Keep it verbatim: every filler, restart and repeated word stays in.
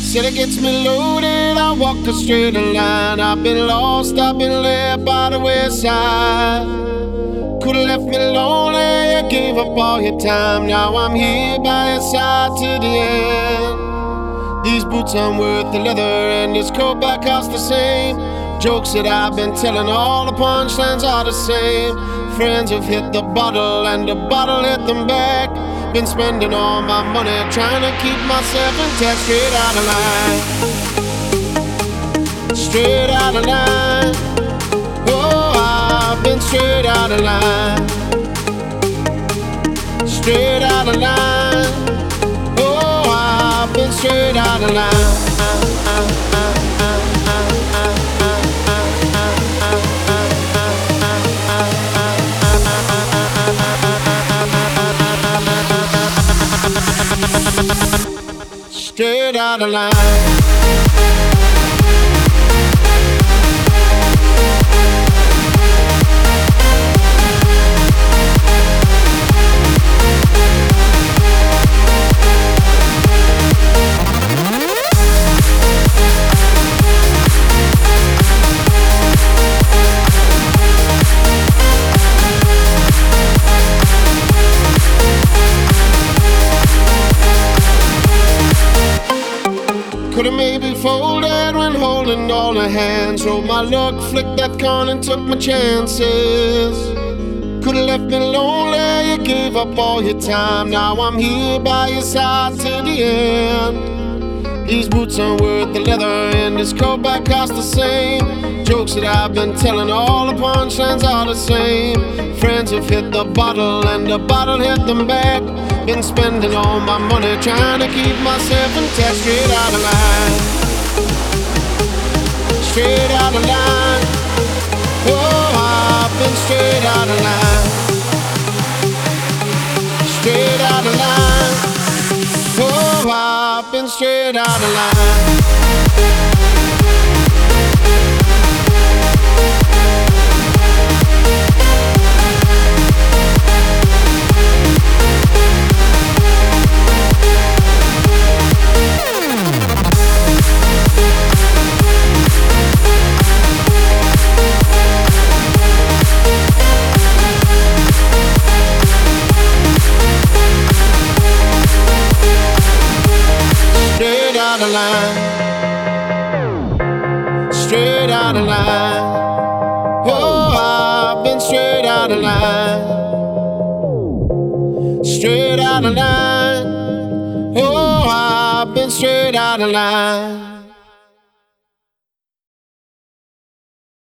Said it gets me loaded, I walk a straighter line. I've been lost, I've been led by the wayside. Could've left me lonely, you gave up all your time. Now I'm here by your side to the end. These boots aren't worth the leather, and this coat back costs the same. Jokes that I've been telling, all the punchlines are the same. Friends have hit the bottle, and the bottle hit them back. Been spending all my money trying to keep myself intact. Straight out of line, straight out of line. Oh, I've been straight out of line, straight out of line. Oh, I've been straight out of line. Straight out of line. Could've maybe folded when holding all the hands. Rolled my luck, flicked that coin and took my chances. Could've left me lonely, you gave up all your time. Now I'm here by your side to the end. These boots aren't worth the leather, and this coat back costs the same. Jokes that I've been telling, all the punchlines are the same. Friends have hit the bottle, and the bottle hit them back. Been spending all my money trying to keep myself intact. Straight out of line, straight out of line. Oh, I've been straight out of line, straight out of line. Oh, I've been straight out of line. Straight out of line, straight out of line. Oh, I've been straight out of line, straight out of line. Oh, I've been straight out of line.